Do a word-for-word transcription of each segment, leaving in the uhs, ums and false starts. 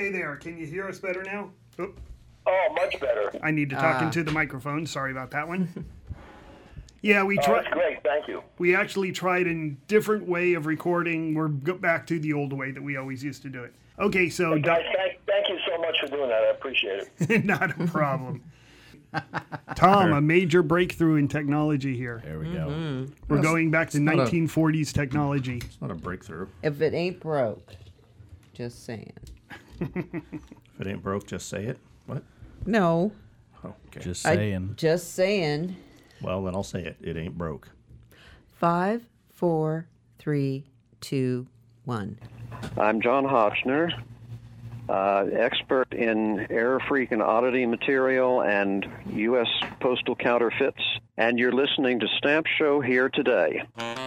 Hey there, can you hear us better now? Oop. Oh, much better. I need to talk Ah. into the microphone. Sorry about that one. Yeah, we Oh, tried. that's great. Thank you. We actually tried a different way of recording. We're go back to the old way that we always used to do it. Okay, so Guys, thank, thank you so much for doing that. I appreciate it. not a problem. Tom, a major breakthrough in technology here. There we go. We're That's- going back to not a- nineteen forties technology. It's not a breakthrough. If it ain't broke, just saying. If it ain't broke, just say it. What? No, Oh, okay. Just I- saying. just saying. Well, then I'll say it. It ain't broke. Five, four, three, two, one. I'm John Hotchner, uh, expert in error-free and oddity material and U S postal counterfeits, and you're listening to Stamp Show Here Today.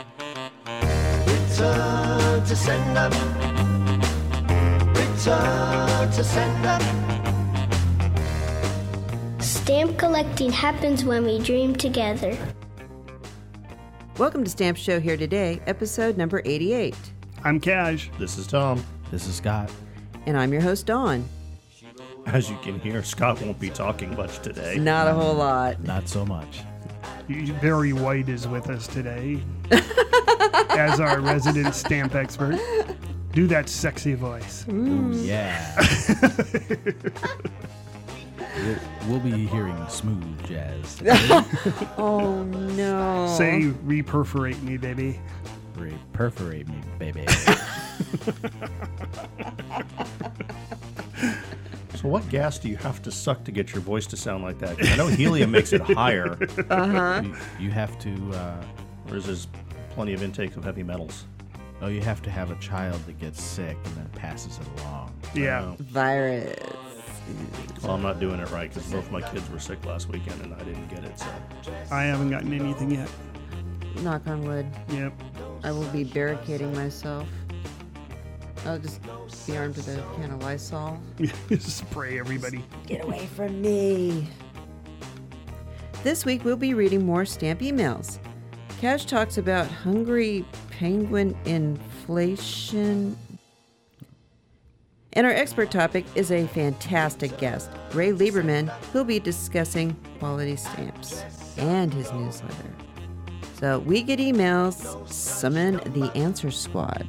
Return to sender. Return to sender. Stamp collecting happens when we dream together. Welcome to Stamp Show Here Today, episode number eighty-eight. I'm Cash. This is Tom. This is Scott. And I'm your host, Dawn. As you can hear, Scott won't be talking much today. Not a whole lot. Not so much. Barry White is with us today as our resident stamp expert. Do that sexy voice. Ooh, yeah. we'll, we'll be hearing smooth jazz today. Oh, no. Say, reperforate me, baby. Re- Perforate me, baby. So what gas do you have to suck to get your voice to sound like that? 'Cause I know helium makes it higher. Uh-huh. you, you have to, uh, Or is there plenty of intake of heavy metals? oh, you have to have a child that gets sick and then passes it along. Yeah. Virus. Well, I'm not doing it right because both my kids were sick last weekend and I didn't get it. So I haven't gotten anything yet. Knock on wood. Yep. I will be barricading myself. I'll just be armed with a can of Lysol. Spray everybody. Get away from me. This week we'll be reading more stamp emails. Cash talks about hungry penguin inflation. And our expert topic is a fantastic guest, Ray Lieberman, who'll be discussing quality stamps and his newsletter. So we get emails, summon the answer squad.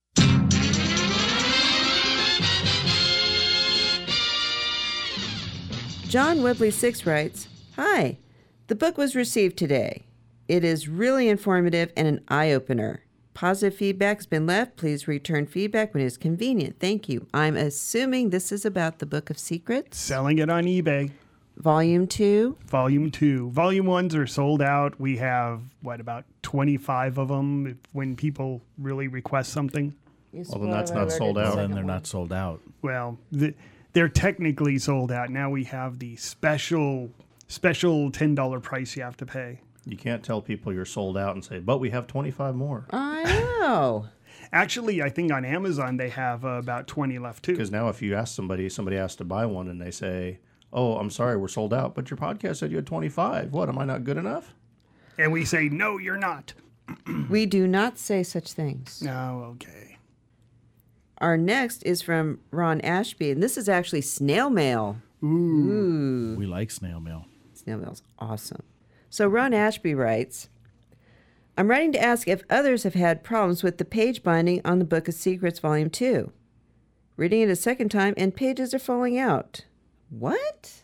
John Webley six writes, "Hi, the book was received today. It is really informative and an eye-opener. Positive feedback has been left. Please return feedback when it is convenient. Thank you." I'm assuming this is about the Book of Secrets, Selling it on eBay. Volume two. Volume two. Volume ones are sold out. We have, what, about twenty-five of them if, when people really request something. Well, then that's not sold out. Then they're not sold out. Well, the, they're technically sold out. Now we have the special special ten dollars price you have to pay. you can't tell people you're sold out and say, but we have twenty-five more. I know. Actually, I think on Amazon they have uh, about twenty left too. Because now if you ask somebody, somebody has to buy one and they say, oh, I'm sorry, we're sold out, but your podcast said you had twenty-five. What, am I not good enough? And we say, no, you're not. We do not say such things. Oh, okay. Our next is from Ron Ashby, and this is actually snail mail. Ooh. We like snail mail. Snail mail's awesome. So Ron Ashby writes, "I'm writing to ask if others have had problems with the page binding on the Book of Secrets Volume two. Reading it a second time and pages are falling out. What?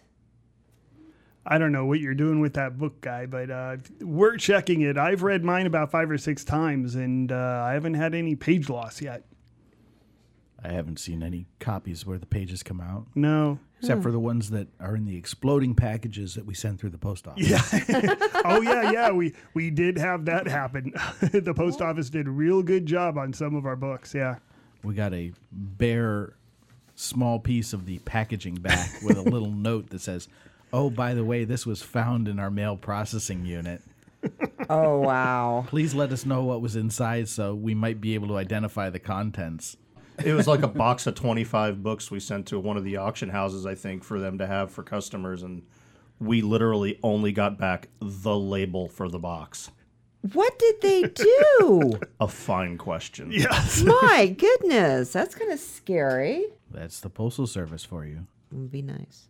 I don't know what you're doing with that book, guy, but uh, we're checking it. I've read mine about five or six times, and uh, I haven't had any page loss yet. I haven't seen any copies where the pages come out, No. except for the ones that are in the exploding packages that we send through the post office. Yeah. Oh, yeah, yeah. We, we did have that happen. The post office did a real good job on some of our books, yeah. We got a bare, small piece of the packaging back with a little note that says, oh, by the way, this was found in our mail processing unit. Oh, wow. Please let us know what was inside so we might be able to identify the contents. It was like a box of twenty-five books we sent to one of the auction houses, I think, for them to have for customers, and we literally only got back the label for the box. What did they do? A fine question. Yes. My goodness, that's kind of scary. That's the Postal Service for you. It would be nice.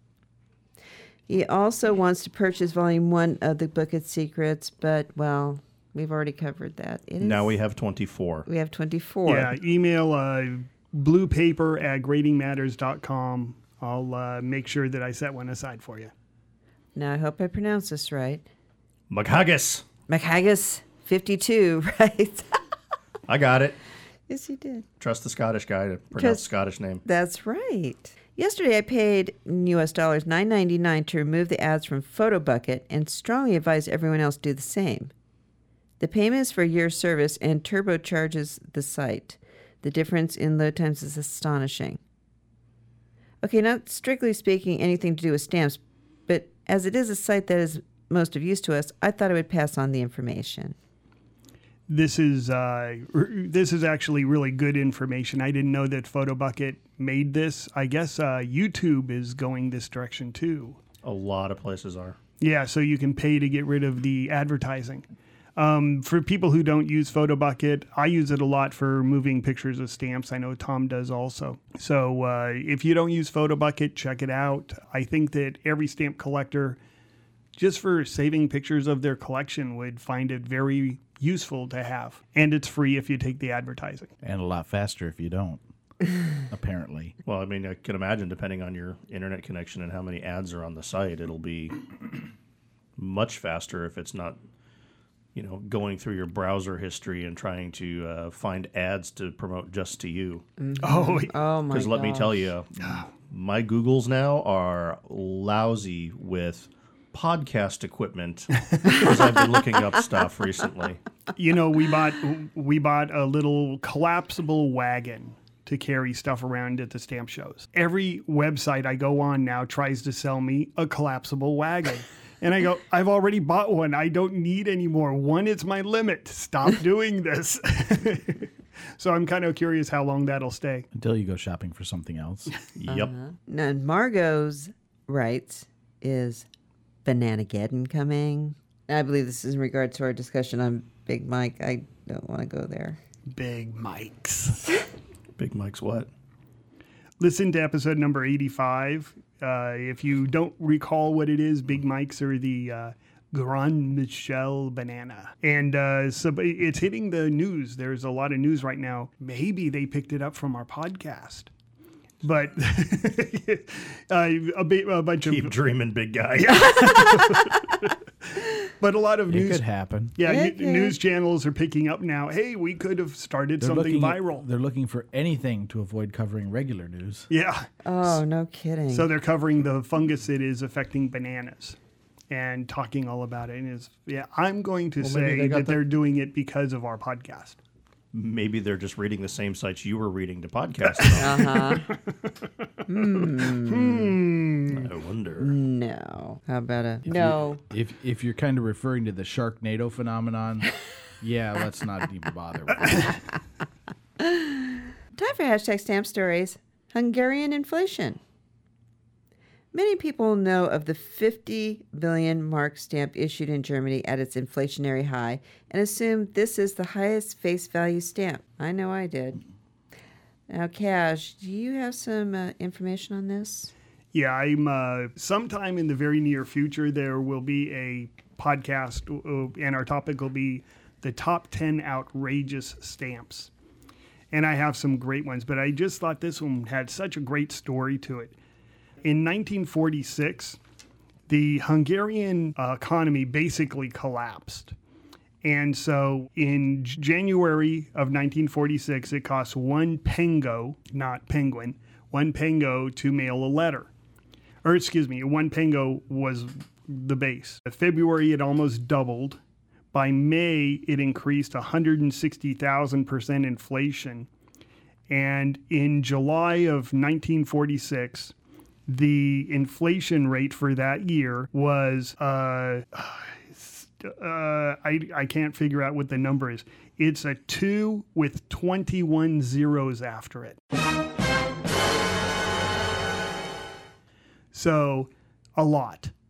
He also wants to purchase volume one of the Book of Secrets, but, well, we've already covered that. It is, Now we have twenty-four. we have twenty-four. Yeah, email uh, bluepaper at grading matters dot com. I'll uh, make sure that I set one aside for you. Now, I hope I pronounced this right. McHaggis. McHaggis fifty-two, right? I got it. Yes, you did. Trust the Scottish guy to pronounce Trust- the Scottish name. That's right. Yesterday, I paid U S dollars nine ninety-nine to remove the ads from PhotoBucket and strongly advise everyone else do the same. The payment is for a year's service and turbocharges the site. The difference in load times is astonishing. Okay, not strictly speaking anything to do with stamps, but as it is a site that is most of use to us, I thought I would pass on the information. This is uh, r- this is actually really good information. I didn't know that PhotoBucket made this. I guess uh, YouTube is going this direction too. A lot of places are. Yeah, so you can pay to get rid of the advertising. Um, for people who don't use PhotoBucket, I use it a lot for moving pictures of stamps. I know Tom does also. So uh, if you don't use PhotoBucket, check it out. I think that every stamp collector, just for saving pictures of their collection, would find it very useful to have. And it's free if you take the advertising. And a lot faster if you don't, apparently. Well, I mean, I can imagine, depending on your internet connection and how many ads are on the site, it'll be much faster if it's not, you know, going through your browser history and trying to uh, find ads to promote just to you. Oh, Oh, my Because let me tell gosh. you, my Googles now are lousy with podcast equipment because I've been looking up stuff recently. you know, we bought we bought a little collapsible wagon to carry stuff around at the stamp shows. Every website I go on now tries to sell me a collapsible wagon. And I go, I've already bought one. I don't need any more. One is my limit. Stop doing this. So I'm kind of curious how long that'll stay. Until you go shopping for something else. Yep. Now, Margot's writes, is Bananageddon coming? I believe this is in regards to our discussion on Big Mike. I don't want to go there. Big Mike's. Big Mike's what? Listen to episode number eighty-five. Uh, if you don't recall what it is, Big Mike's are the uh, Grand Michel banana. And uh, so it's hitting the news. There's a lot of news right now. Maybe they picked it up from our podcast. But uh, a, bit, a bunch Keep of... dreaming, big guy. But a lot of It news... could happen. Yeah, It n- could. news channels are picking up now. Hey, we could have started They're something looking, viral. They're looking for anything to avoid covering regular news. Yeah. Oh, no kidding. So they're covering the fungus that is affecting bananas and talking all about it. And is yeah, I'm going to Well, maybe say they got that the- they're doing it because of our podcast. Maybe they're just reading the same sites you were reading to podcast. uh-huh. I wonder. No. How about a... No. If if you're kind of referring to the Sharknado phenomenon, yeah, let's not even bother with it. Time for hashtag stamp stories. Hungarian inflation. Many people know of the fifty billion mark stamp issued in Germany at its inflationary high and assume this is the highest face value stamp. I know I did. Now, Cash, do you have some uh, information on this? Yeah, I'm uh, sometime in the very near future, there will be a podcast, uh, and our topic will be the top ten outrageous stamps. And I have some great ones, but I just thought this one had such a great story to it. In nineteen forty-six, the Hungarian uh, economy basically collapsed. And so in J- January of nineteen forty-six, it cost one pengo, not penguin, one pengo to mail a letter. Or excuse me, one pengo was the base. In February, it almost doubled. By May, it increased one hundred sixty thousand percent inflation. And in July of nineteen forty-six, the inflation rate for that year was, uh, uh, I, I can't figure out what the number is. It's a two with twenty-one zeros after it. So a lot.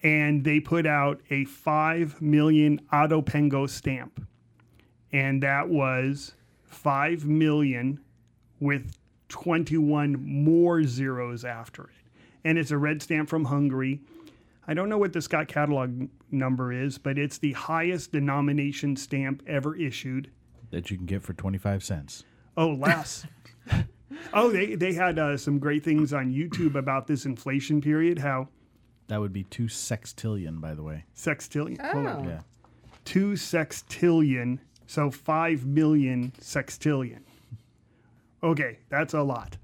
and they put out a five million Autopengo stamp. And that was five million with twenty-one more zeros after it. And it's a red stamp from Hungary. I don't know what the Scott catalog number is, but it's the highest denomination stamp ever issued. That you can get for twenty-five cents. Oh, less. oh, they, they had uh, some great things on YouTube about this inflation period, how That would be two sextillion, by the way. sextillion. Hold on. Oh. Yeah. Two sextillion, so five million sextillion. Okay, that's a lot.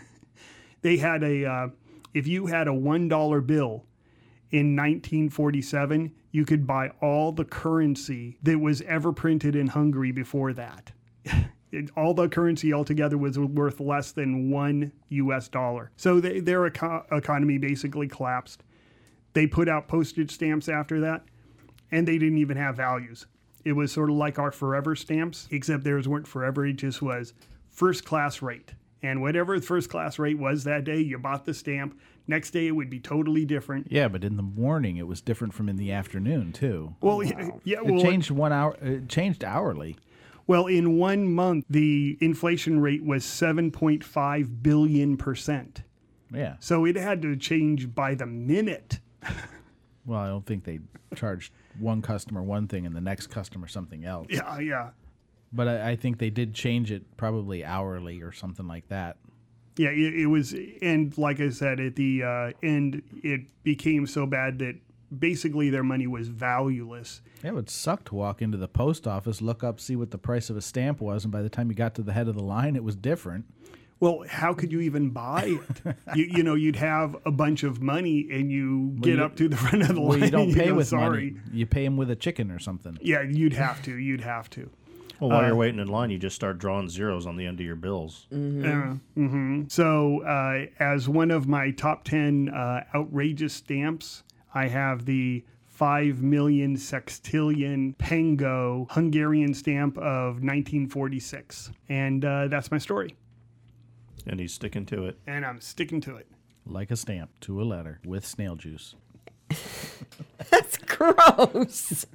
They had a, uh, if you had a one dollar bill in nineteen forty-seven, you could buy all the currency that was ever printed in Hungary before that. It, all the currency altogether was worth less than one U S dollar. So they, their eco- economy basically collapsed. They put out postage stamps after that, and they didn't even have values. It was sort of like our forever stamps, except theirs weren't forever. It just was first class rate. And whatever the first class rate was that day, you bought the stamp. Next day, it would be totally different. Yeah, but in the morning it was different from in the afternoon too. Well, yeah, yeah, It well, changed one hour. It changed hourly. well, in one month, the inflation rate was seven point five billion percent. Yeah. So it had to change by the minute. Well, I don't think they charged one customer one thing and the next customer something else. Yeah, yeah. But I, I think they did change it probably hourly or something like that. Yeah, it, it was, and like I said, at the uh, end, it became so bad that basically their money was valueless. It would suck to walk into the post office, look up, see what the price of a stamp was, and by the time you got to the head of the line, it was different. Well, how could you even buy it? you, you know, you'd have a bunch of money and you get you- up to the front of the Well, line. you don't and pay go, with sorry. money. You pay them with a chicken or something. Yeah, you'd have to. You'd have to. Well, while you're waiting in line, you just start drawing zeros on the end of your bills. Uh, mhm. So, uh, as one of my top ten uh, outrageous stamps, I have the five million sextillion Pengo Hungarian stamp of nineteen forty-six. And uh, that's my story. And he's sticking to it. And I'm sticking to it. Like a stamp to a letter with snail juice. That's gross.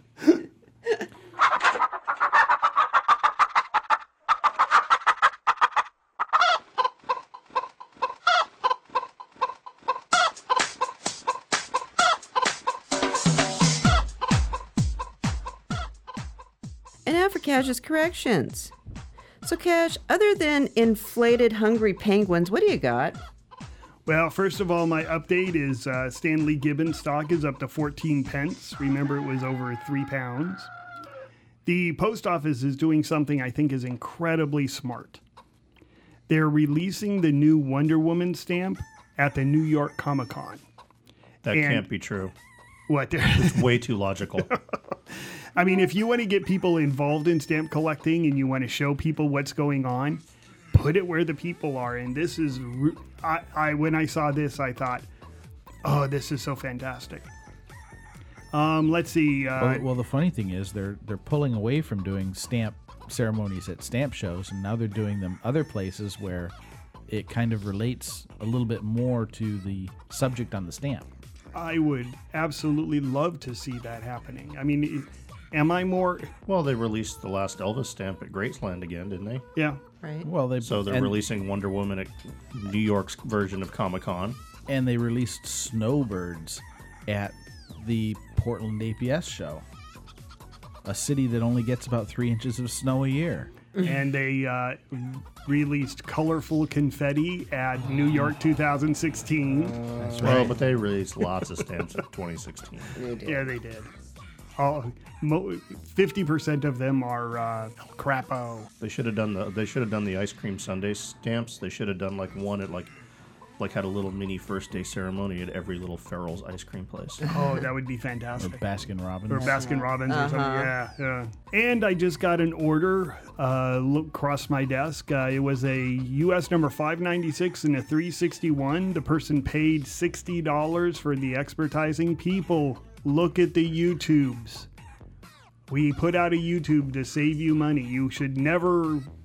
And now for Cash's corrections. So, Cash, other than inflated hungry penguins, what do you got? Well, first of all, my update is uh, Stanley Gibbons stock is up to fourteen pence. Remember, it was over three pounds. The post office is doing something I think is incredibly smart. They're releasing the new Wonder Woman stamp at the New York Comic Con. That And- can't be true. What? It's way too logical. I mean, if you want to get people involved in stamp collecting and you want to show people what's going on, put it where the people are. And this is, re- I, I when I saw this, I thought, oh, this is so fantastic. Um, let's see. Uh, Well, well, the funny thing is they're they're pulling away from doing stamp ceremonies at stamp shows, and now they're doing them other places where it kind of relates a little bit more to the subject on the stamp. I would absolutely love to see that happening. I mean, am I more? Well, they released the last Elvis stamp at Graceland again, didn't they? Yeah. Right? Well, they So they're and, releasing Wonder Woman at New York's version of Comic Con. and they released snowbirds at the Portland A P S show, a city that only gets about three inches of snow a year. And they uh, released colorful confetti at New York two thousand sixteen. Well, but they released lots of stamps in twenty sixteen. Yeah, they did. All mo- fifty percent of them are uh, crapo. They should have done the they should have done the ice cream sundae stamps. They should have done like one at like like had a little mini first day ceremony at every little Farrell's ice cream place. Oh, that would be Or fantastic. Baskin Robbins. Or Baskin Robbins or something. Yeah, yeah. And I just got an order uh, look across my desk. Uh, it was a U S number five ninety-six and a three sixty-one. The person paid sixty dollars for the expertising. People, look at the YouTubes. We put out a YouTube to save you money. You should never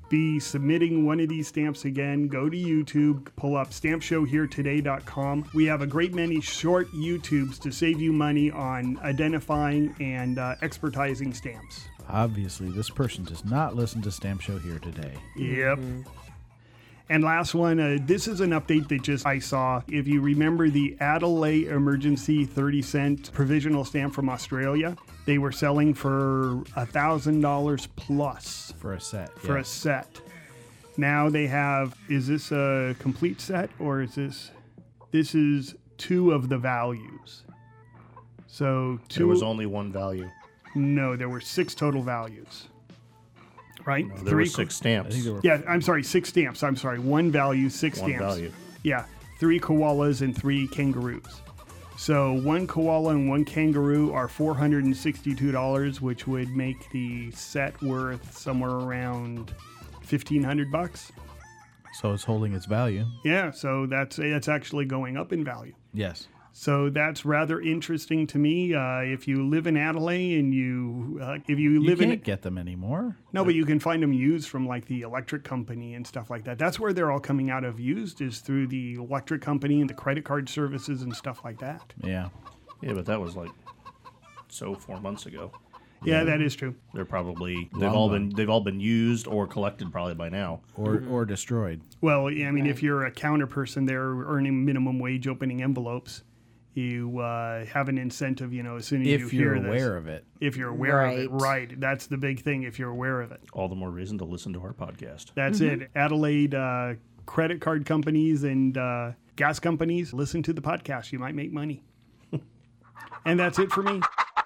be submitting one of these stamps again, go to YouTube, pull up stamp show here today dot com. We have a great many short YouTubes to save you money on identifying and uh, expertising stamps. Obviously, this person does not listen to Stamp Show Here Today. Yep. And last one, uh, this is an update that just I saw. If you remember the Adelaide Emergency thirty cent provisional stamp from Australia, they were selling for one thousand dollars plus For a set. for yeah. a set. Now they have, is this a complete set or is this, this is two of the values. So two, There was only one value. no, there were six total values. Right? No, there were Three- six I stamps. think there were Yeah, I'm sorry, six stamps. I'm sorry, one value, six One stamps. value. Yeah, three koalas and three kangaroos. So one koala and one kangaroo are four hundred sixty-two dollars, which would make the set worth somewhere around fifteen hundred bucks. So it's holding its value. Yeah, so that's it's actually going up in value. Yes. So that's rather interesting to me. Uh, if you live in Adelaide and you, uh, if you You live can't in, get them anymore. no, but you can find them used from like the electric company and stuff like that. That's where they're all coming out of used is through the electric company and the credit card services and stuff like that. Yeah. Yeah, but that was like so four months ago. Yeah, that is true. They're probably they've Long all gone. been they've all been used or collected probably by now. Or or destroyed. Well, yeah, I mean, if you're a counter person, they're earning minimum wage opening envelopes. You uh, have an incentive, you know, as soon as If you you're hear aware this. of it. If you're aware of it, Right. right. That's the big thing, if you're aware of it. All the more reason to listen to our podcast. That's it. Adelaide uh, credit card companies and uh, gas companies, listen to the podcast. You might make money. And that's it for me.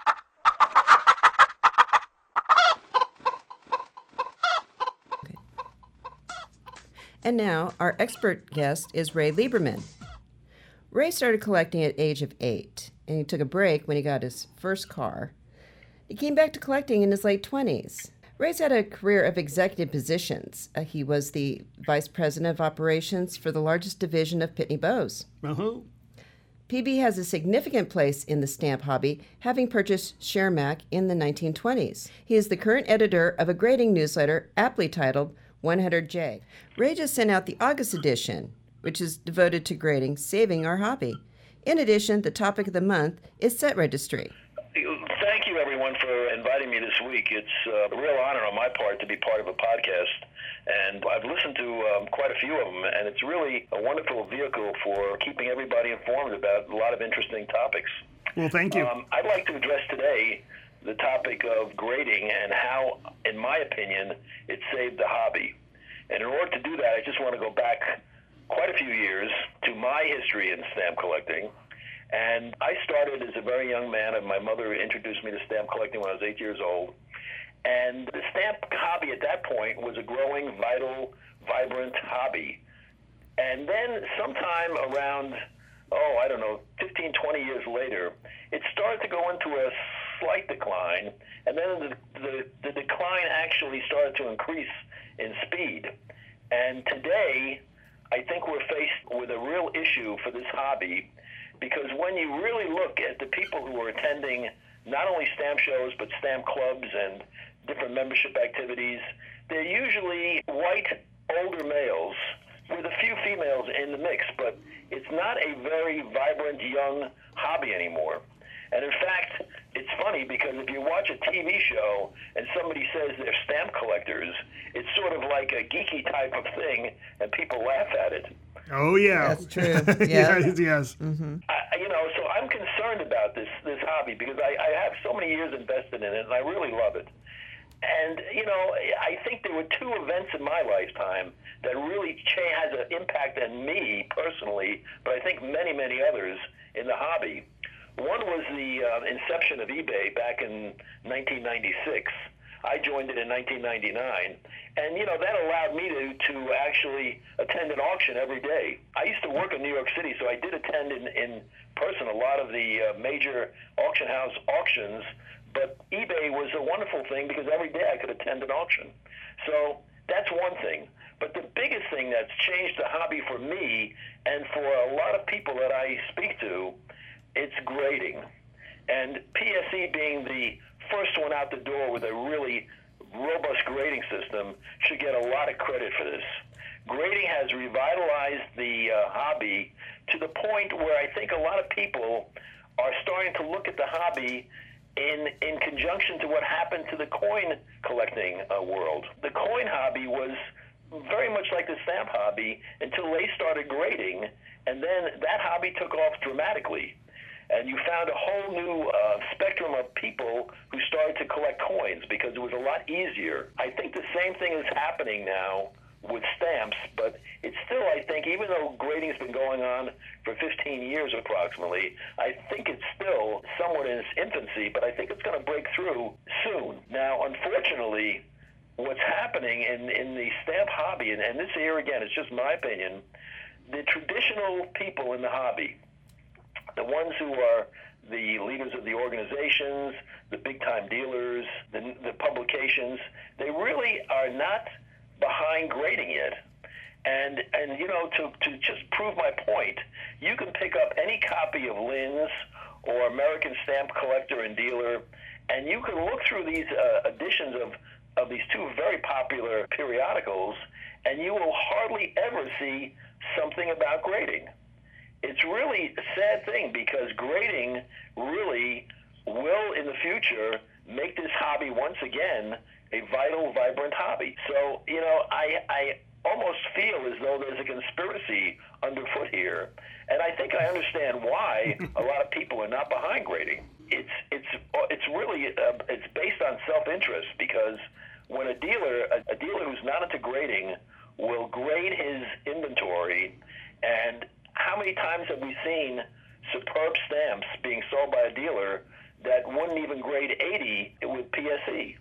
And now, our expert guest is Ray Lieberman. Ray started collecting at age of eight, and he took a break when he got his first car. He came back to collecting in his late twenties. Ray's had a career of executive positions. Uh, he was the vice president of operations for the largest division of Pitney Bowes. Uh-huh. P B has a significant place in the stamp hobby, having purchased Shermac in the nineteen twenties. He is the current editor of a grading newsletter aptly titled one hundred J. Ray just sent out the August edition, which is devoted to grading, saving our hobby. In addition, the topic of the month is set registry. Thank you, everyone, for inviting me this week. It's uh, a real honor on my part to be part of a podcast, and I've listened to um, quite a few of them, and it's really a wonderful vehicle for keeping everybody informed about a lot of interesting topics. Well, thank you. Um, I'd like to address today the topic of grading and how, in my opinion, it saved the hobby. And in order to do that, I just want to go back quite a few years to my history in stamp collecting. And I started as a very young man, and my mother introduced me to stamp collecting when I was eight years old. And the stamp hobby at that point was a growing, vital, vibrant hobby. And then sometime around, oh, I don't know, fifteen, twenty years later, it started to go into a slight decline. And then the, the, the decline actually started to increase in speed. And today, I think we're faced with a real issue for this hobby, because when you really look at the people who are attending not only stamp shows but stamp clubs and different membership activities, they're usually white, older males with a few females in the mix, but it's not a very vibrant, young hobby anymore. And in fact, it's funny because if you watch a T V show and somebody says they're stamp collectors, it's sort of like a geeky type of thing, and people laugh at it. Oh, yeah. That's true. Yeah. yes, yes. I, you know, so I'm concerned about this this hobby because I, I have so many years invested in it, and I really love it. And, you know, I think there were two events in my lifetime that really cha- has an impact on me personally, but I think many, many others in the hobby. One was the uh, inception of eBay back in nineteen ninety-six. I joined it in nineteen ninety-nine, and, you know, that allowed me to, to actually attend an auction every day. I used to work in New York City, so I did attend in, in person a lot of the uh, major auction house auctions, but eBay was a wonderful thing because every day I could attend an auction. So that's one thing. But the biggest thing that's changed the hobby for me and for a lot of people that I speak to, it's grading. And P S E being the first one out the door with a really robust grading system should get a lot of credit for this. Grading has revitalized the uh, hobby to the point where I think a lot of people are starting to look at the hobby in in conjunction to what happened to the coin collecting uh, world. The coin hobby was very much like the stamp hobby until they started grading, and then that hobby took off dramatically. And you found a whole new uh, spectrum of people who started to collect coins because it was a lot easier. I think the same thing is happening now with stamps, but it's still, I think, even though grading has been going on for fifteen years approximately, I think it's still somewhat in its infancy, but I think it's going to break through soon. Now, unfortunately, what's happening in, in the stamp hobby, and, and this here again, it's just my opinion, the traditional people in the hobby, the ones who are the leaders of the organizations, the big-time dealers, the, the publications, they really are not behind grading yet. And, and you know, to, to just prove my point, you can pick up any copy of Lynn's or American Stamp Collector and Dealer, and you can look through these uh, editions of, of these two very popular periodicals, and you will hardly ever see something about grading. It's really a sad thing because grading really will, in the future, make this hobby once again a vital, vibrant hobby. So, you know, I, I almost feel as though there's a conspiracy underfoot here, and I think I understand why a lot of people are not behind grading. It's it's it's really uh, it's based on self-interest, because when a dealer a, a dealer who's not into grading will grade his inventory, and how many times have we seen superb stamps being sold by a dealer that wouldn't even grade eighty with P S E?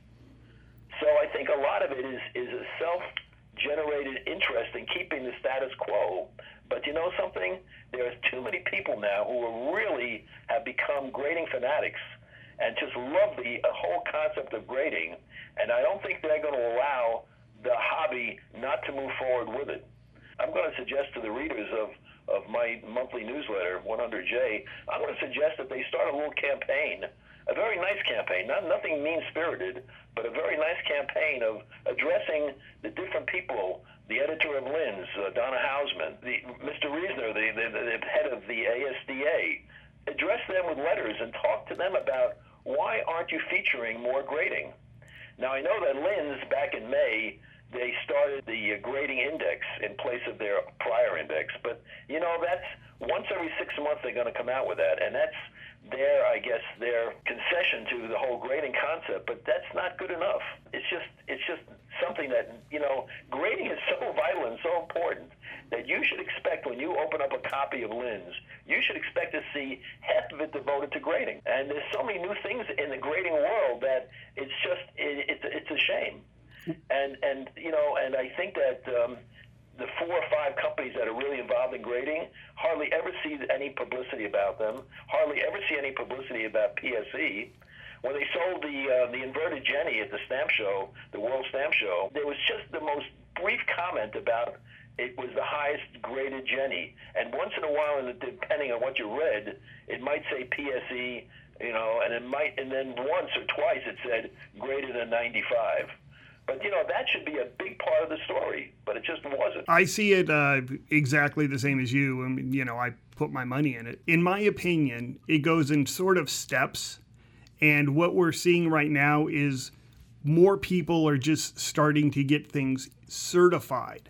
So I think a lot of it is, is a self-generated interest in keeping the status quo. But you know something? There's too many people now who are really have become grading fanatics and just love the uh, whole concept of grading. And I don't think they're going to allow the hobby not to move forward with it. I'm going to suggest to the readers of of my monthly newsletter, one hundred J, I'm going to suggest that they start a little campaign, a very nice campaign, not nothing mean-spirited, but a very nice campaign of addressing the different people, the editor of Lynn's, uh, Donna Hausman, the, Mister Reisner, the, the, the head of the A S D A. Address them with letters and talk to them about why aren't you featuring more grading. Now, I know that Lynn's, back in May, they started the uh, grading index in place of their prior index. But, you know, that's once every six months they're going to come out with that. And that's their, I guess, their concession to the whole grading concept. But that's not good enough. It's just it's just something that, you know, grading is so vital and so important that you should expect when you open up a copy of Lynn's, you should expect to see half of it devoted to grading. And there's so many new things in the grading world that it's just, it, it's, it's a shame. And, and you know, and I think that um, the four or five companies that are really involved in grading hardly ever see any publicity about them, hardly ever see any publicity about P S E. When they sold the uh, the inverted Jenny at the stamp show, the World Stamp Show, there was just the most brief comment about it was the highest graded Jenny. And once in a while, and depending on what you read, it might say P S E, you know, and it might, and then once or twice it said greater than ninety-five. But, you know, that should be a big part of the story, but it just wasn't. I see it uh, exactly the same as you. I mean, you know, I put my money in it. In my opinion, it goes in sort of steps. And what we're seeing right now is more people are just starting to get things certified.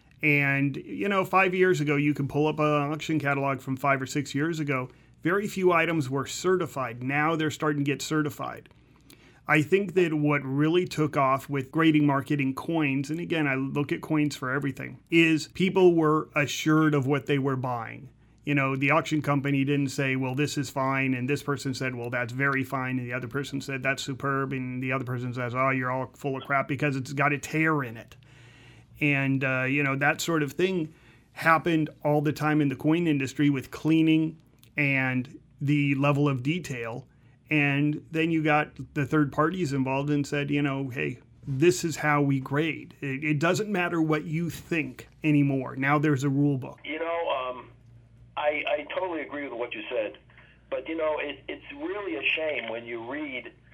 And, you know, five years ago, you can pull up an auction catalog from five or six years ago. Very few items were certified. Now they're starting to get certified. I think that what really took off with grading marketing coins, and again, I look at coins for everything, is people were assured of what they were buying. You know, the auction company didn't say, well, this is fine, and this person said, well, that's very fine, and the other person said, that's superb, and the other person says, oh, you're all full of crap because it's got a tear in it. And, uh, you know, that sort of thing happened all the time in the coin industry with cleaning and the level of detail. And then you got the third parties involved and said, you know, hey, this is how we grade. It, it doesn't matter what you think anymore. Now there's a rule book. You know, um, I, I totally agree with what you said. But, you know, it, it's really a shame when you read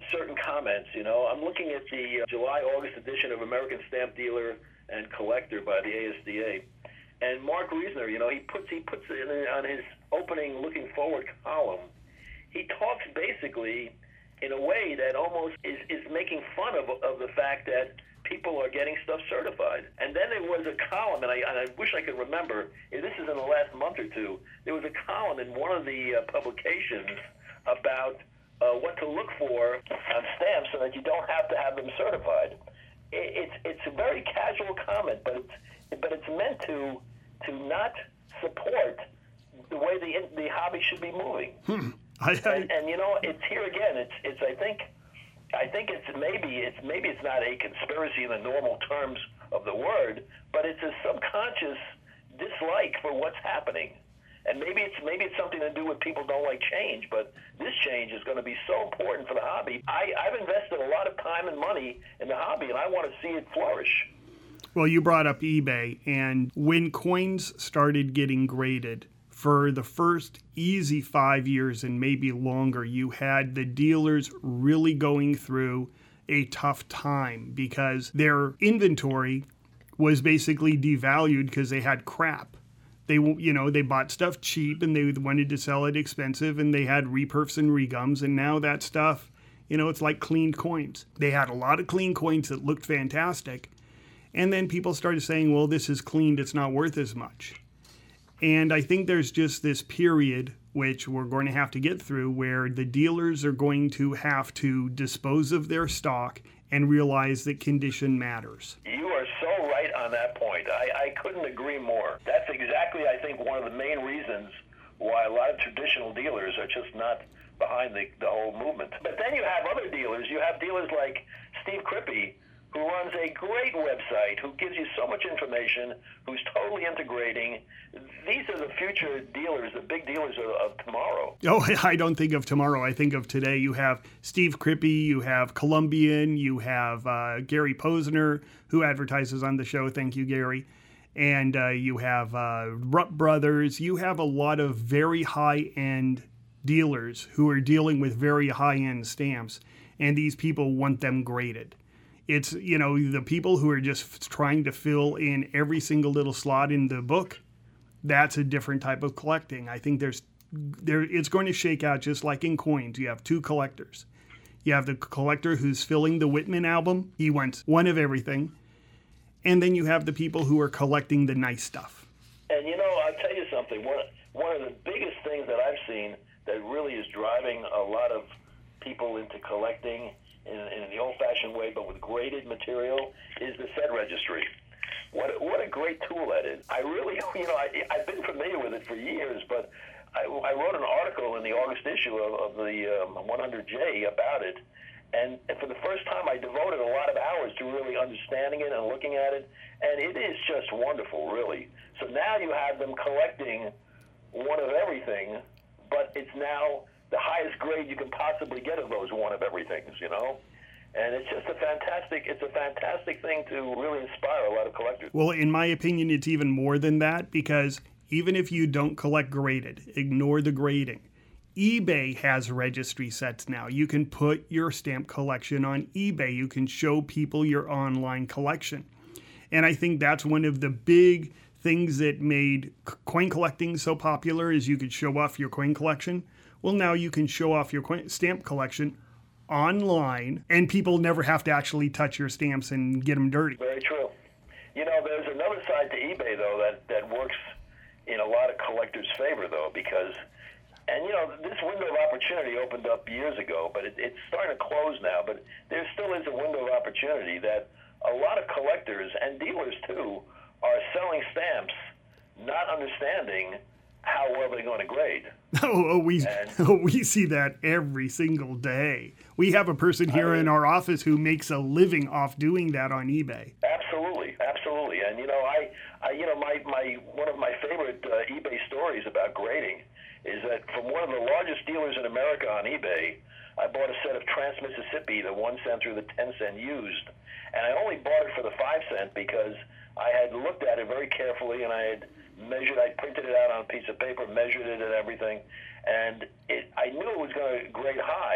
certain comments. You know, I'm looking at the uh, July-August edition of American Stamp Dealer and Collector by the A S D A, and Mark Reisner, you know, he puts he puts it in, on his opening looking forward column. He talks basically in a way that almost is, is making fun of of the fact that people are getting stuff certified. And then there was a column, and I, and I wish I could remember, if this is in the last month or two, there was a column in one of the uh, publications about uh, what to look for on stamps so that you don't have to have them certified. It, it's it's a very casual comment, but it's but it's meant to to not support the way the the hobby should be moving. Hmm. I, I, and, and you know, it's here again. It's it's I think. I think it's maybe it's maybe it's not a conspiracy in the normal terms of the word, but it's a subconscious dislike for what's happening. And maybe it's maybe it's something to do with people don't like change, but this change is going to be so important for the hobby. I, I've invested a lot of time and money in the hobby, and I want to see it flourish. Well, you brought up eBay, and when coins started getting graded, for the first easy five years and maybe longer, you had the dealers really going through a tough time because their inventory was basically devalued because they had crap. They, you know, they bought stuff cheap and they wanted to sell it expensive, and they had reperfs and regums, and now that stuff, you know, it's like cleaned coins. They had a lot of clean coins that looked fantastic, and then people started saying, well, this is cleaned, it's not worth as much. And I think there's just this period, which we're going to have to get through, where the dealers are going to have to dispose of their stock and realize that condition matters. You are so right on that point. I, I couldn't agree more. That's exactly, I think, one of the main reasons why a lot of traditional dealers are just not behind the, the whole movement. But then you have other dealers. You have dealers like Steve Krippe, who runs a great website, who gives you so much information, who's totally integrating. These are the future dealers, the big dealers of, of tomorrow. Oh, I don't think of tomorrow. I think of today. You have Steve Krippe, you have Columbian, you have uh, Gary Posner, who advertises on the show. Thank you, Gary. And uh, you have uh, Rupp Brothers. You have a lot of very high-end dealers who are dealing with very high-end stamps, and these people want them graded. It's, you know, the people who are just trying to fill in every single little slot in the book. That's a different type of collecting. I think there's, there, it's going to shake out just like in coins. You have two collectors. You have the collector who's filling the Whitman album. He wants one of everything. And then you have the people who are collecting the nice stuff. And, you know, I'll tell you something. One, one of the biggest things that I've seen that really is driving a lot of people into collecting in, in the old-fashioned way, but with graded material, is the set registry. What a, what a great tool that is. I really, you know, I, I've been familiar with it for years, but I, I wrote an article in the August issue of, of the um, one hundred J about it, and, and for the first time I devoted a lot of hours to really understanding it and looking at it, and it is just wonderful, really. So now you have them collecting one of everything, but it's now the highest grade you can possibly get of those one of everythings, you know? And it's just a fantastic, it's a fantastic thing to really inspire a lot of collectors. Well, in my opinion, it's even more than that, because even if you don't collect graded, ignore the grading. eBay has registry sets now. You can put your stamp collection on eBay. You can show people your online collection. And I think that's one of the big things that made coin collecting so popular, is you could show off your coin collection. Well, now you can show off your coin, stamp collection online, and people never have to actually touch your stamps and get them dirty. Very true. You know, there's another side to eBay, though, that, that works in a lot of collectors' favor, though, because, and, you know, this window of opportunity opened up years ago, but it, it's starting to close now, but there still is a window of opportunity that a lot of collectors, and dealers too, are selling stamps, not understanding how well they're going to grade. Oh, oh we and, oh, we see that every single day. We have a person here I mean, in our office who makes a living off doing that on eBay. Absolutely, absolutely. And you know, I, I you know, my, my one of my favorite uh, eBay stories about grading is that from one of the largest dealers in America on eBay, I bought a set of Trans-Mississippi, the one cent through the ten cent used, and I only bought it for the five cent because I had looked at it very carefully, and I had measured, I printed it out on a piece of paper, measured it and everything, and it, I knew it was going to grade high,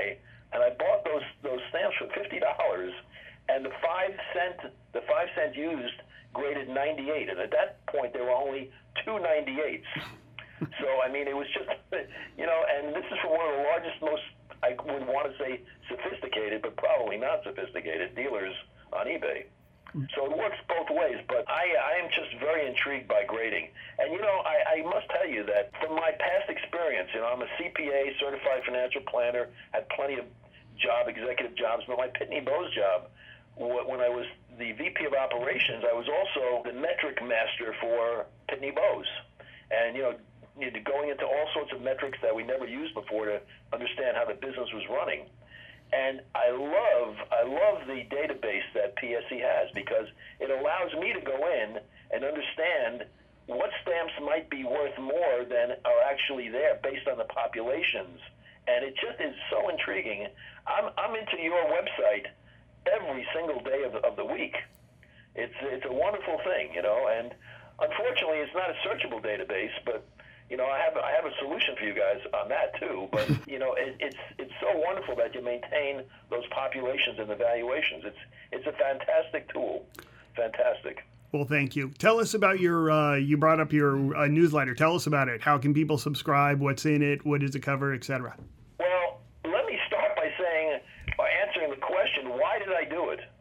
and I bought those those stamps for fifty dollars, and the five cent the five cent used graded ninety-eight, and at that point there were only two ninety-eights. So I mean, it was just, you know, and this is for one of the largest, most, I would want to say sophisticated, but probably not sophisticated dealers on eBay. So it works both ways, but I, I am just very intrigued by grading. And, you know, I, I must tell you that from my past experience, you know, I'm a C P A, certified financial planner, had plenty of job, executive jobs, but my Pitney Bowes job, when I was the V P of operations, I was also the metric master for Pitney Bowes. And, you know, going into all sorts of metrics that we never used before to understand how the business was running. And I love, I love the database that P S E has, because it allows me to go in and understand what stamps might be worth more than are actually there based on the populations. And it just is so intriguing. I'm, I'm into your website every single day of the, of the week. It's, it's a wonderful thing, you know, and unfortunately it's not a searchable database, but you know, I have I have a solution for you guys on that too. But you know, it, it's it's so wonderful that you maintain those populations and the valuations. It's it's a fantastic tool, fantastic. Well, thank you. Tell us about your. Uh, you brought up your uh, newsletter. Tell us about it. How can people subscribe? What's in it? What does it cover, et cetera? Well, let me start by saying, by answering the question, why did I do it?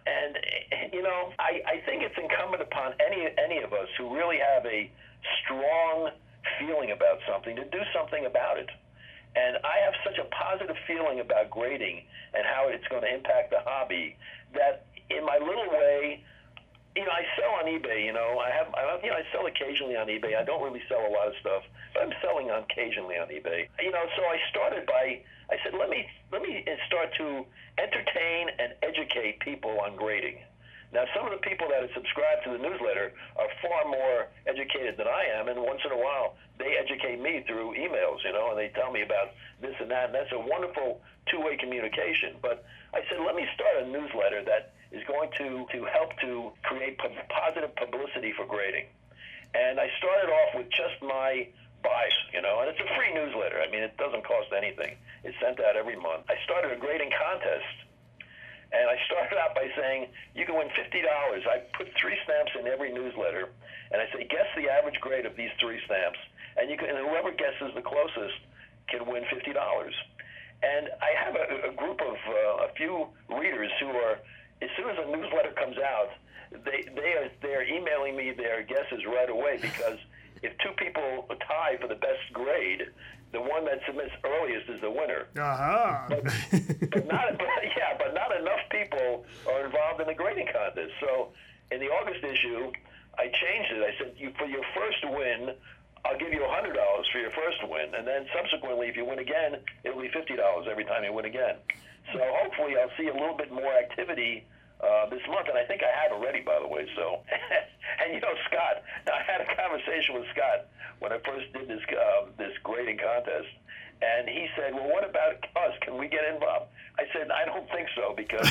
And you know, I, I think it's incumbent upon any any of us who really have a strong feeling about something to do something about it. And I have such a positive feeling about grading and how it's going to impact the hobby that in my little way, you know, I sell on eBay, you know, I have, I, you know, I sell occasionally on eBay. I don't really sell a lot of stuff, but I'm selling occasionally on eBay. You know, so I started by, I said, let me, let me start to entertain and educate people on grading. Now, some of the people that have subscribed to the newsletter are far more educated than I am, and once in a while they educate me through emails, you know, and they tell me about this and that, and that's a wonderful two-way communication. But I said, let me start a newsletter that is going to, to help to create p- positive publicity for grading. And I started off with just my bias, you know, and it's a free newsletter. I mean, it doesn't cost anything. It's sent out every month. I started a grading contest. And I started out by saying, you can win fifty dollars. I put three stamps in every newsletter, and I say, guess the average grade of these three stamps. And you can, and whoever guesses the closest can win fifty dollars. And I have a, a group of uh, a few readers who are, as soon as a newsletter comes out, they, they are they're emailing me their guesses right away, because if two people tie for the best grade, the one that submits earliest is the winner. Uh-huh. But, but not, but, yeah, but not enough people are involved in the grading contest. So in the August issue, I changed it. I said, you, for your first win, I'll give you one hundred dollars for your first win. And then subsequently, if you win again, it'll be fifty dollars every time you win again. So hopefully I'll see a little bit more activity uh, this month. And I think I have already, by the way. So, and you know, Scott, I had a conversation with Scott when I first did this uh, this grading contest, and he said, well, what about us? Can we get involved? I said, I don't think so, because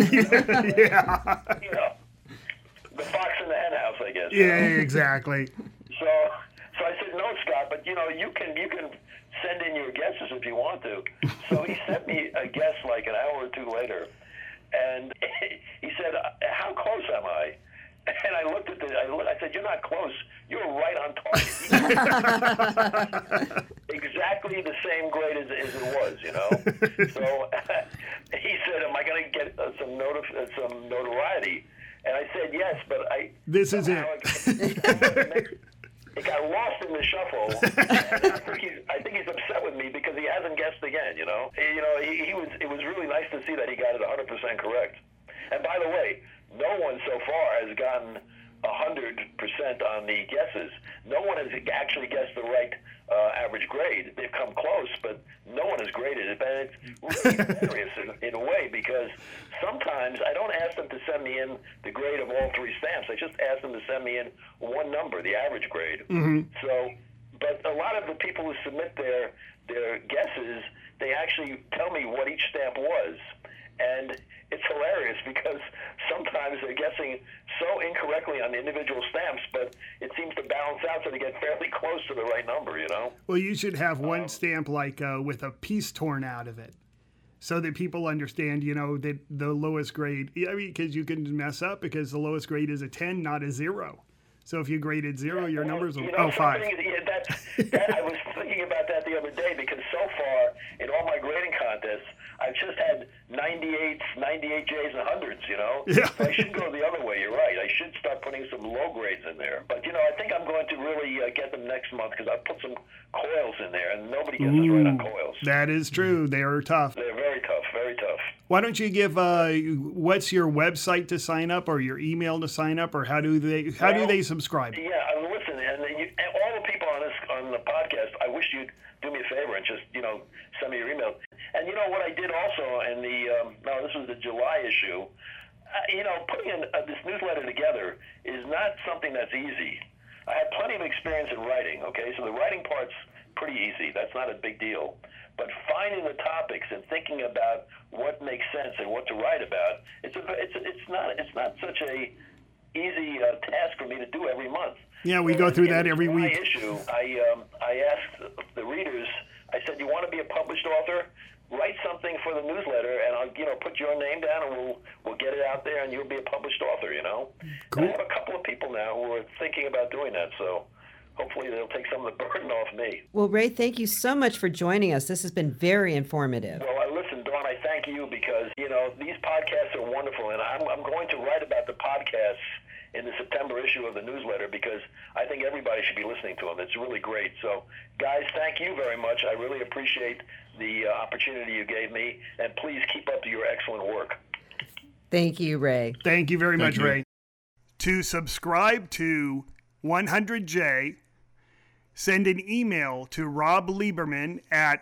yeah. you know, the fox in the hen house, I guess. Yeah, you know? exactly. So, so I said, no, Scott, but you know, you can you can send in your guesses if you want to. So he sent me a guess like an hour or two later, and he said, how close am I? And I looked at the, I, looked, I said, you're not close. You're right on target. Exactly the same grade as, as it was, you know. So he said, am I going to get uh, some, notif- uh, some notoriety? And I said, yes, but I... This is it. It, it got lost in the shuffle. And I think, he's, I think he's upset with me because he hasn't guessed again, you know. You know, he, he was. It was really nice to see that he got it one hundred percent correct. And by the way, no one so far has gotten one hundred percent on the guesses. No one has actually guessed the right uh, average grade. They've come close, but no one has graded it. And it's really hilarious in, in a way, because sometimes I don't ask them to send me in the grade of all three stamps. I just ask them to send me in one number, the average grade. Mm-hmm. So, but a lot of the people who submit their their guesses, they actually tell me what each stamp was. And it's hilarious because sometimes they're guessing so incorrectly on the individual stamps, but it seems to balance out so they get fairly close to the right number, you know? Well, you should have one um, stamp like uh, with a piece torn out of it. so that people understand, you know, that the lowest grade, I mean, because you can mess up because the lowest grade is a ten, not a zero. So if you graded zero, your numbers will, you know, oh, five. Yeah, that's, that, I was thinking about that the other day because so far in all my grading contests, I've just had ninety-eights, ninety-eight J's, and hundreds, you know? Yeah. So I should go the other way. You're right. I should start putting some low grades in there. But, you know, I think I'm going to really uh, get them next month because I put some coils in there, and nobody gets us right on coils. That is true. They are tough. They're very tough, very tough. Why don't you give uh, what's your website to sign up, or your email to sign up, or how do they how well, do they subscribe? Yeah, I mean, listen, and, you, and all the people on this on the podcast, I wish you'd do me a favor and just you know send me your email. And you know what I did also in the um, no, this was the July issue. Uh, you know, putting in, uh, this newsletter together is not something that's easy. I had plenty of experience in writing. Okay, so the writing part's pretty easy. That's not a big deal. But finding the topics and thinking about what makes sense and what to write about, it's a, it's a, it's not it's not such a easy uh, task for me to do every month. Yeah, we so go through in that every my week. Issue, I um, I asked the readers. I said, "You want to be a published author? Write something for the newsletter, and I'll you know put your name down, and we'll we'll get it out there, and you'll be a published author." You know. Cool. And I have a couple of people now who are thinking about doing that. So. Hopefully they'll take some of the burden off me. Well, Ray, thank you so much for joining us. This has been very informative. Well, I listen, Dawn, I thank you because, you know, these podcasts are wonderful, and I'm, I'm going to write about the podcasts in the September issue of the newsletter because I think everybody should be listening to them. It's really great. So, guys, thank you very much. I really appreciate the uh, opportunity you gave me, and please keep up your excellent work. Thank you, Ray. Thank you very Thank much, you. Ray. To subscribe to one hundred J, send an email to Rob Lieberman at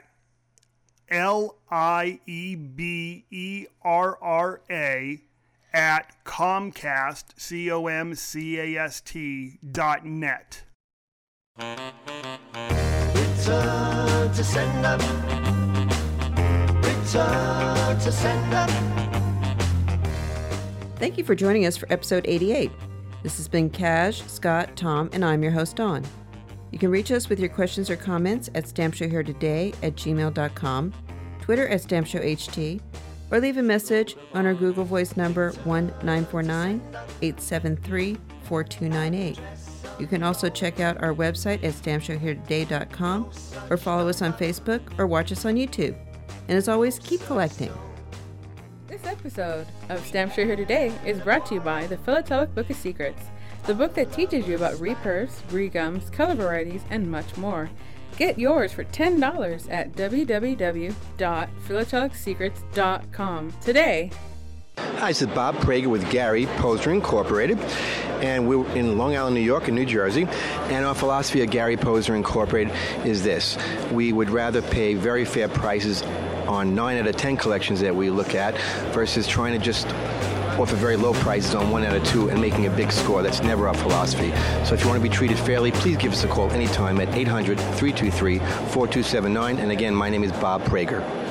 L I E B E R R A at Comcast, C O M C A S T dot net. Return to sender. Return to sender. Thank you for joining us for episode eighty-eight. This has been Cash, Scott, Tom, and I'm your host, Dawn. You can reach us with your questions or comments at stampshowheretoday at gmail dot com, Twitter at stampshowht, or leave a message on our Google Voice number one nine four nine, eight seven three, four two nine eight. You can also check out our website at stamp show here today dot com, or follow us on Facebook, or watch us on YouTube. And as always, keep collecting. This episode of Stamp Show Here Today is brought to you by the Philatelic Book of Secrets, the book that teaches you about repurfs, regums, color varieties, and much more. Get yours for ten dollars at w w w dot philatelic secrets dot com today. Hi, this is Bob Prager with Gary Poser Incorporated, and we're in Long Island, New York, and New Jersey. And our philosophy at Gary Poser Incorporated is this: we would rather pay very fair prices on nine out of ten collections that we look at versus trying to just offer very low prices on one out of two and making a big score. That's never our philosophy. So if you want to be treated fairly, please give us a call anytime at eight hundred, three two three, four two seven nine. And again, my name is Bob Prager.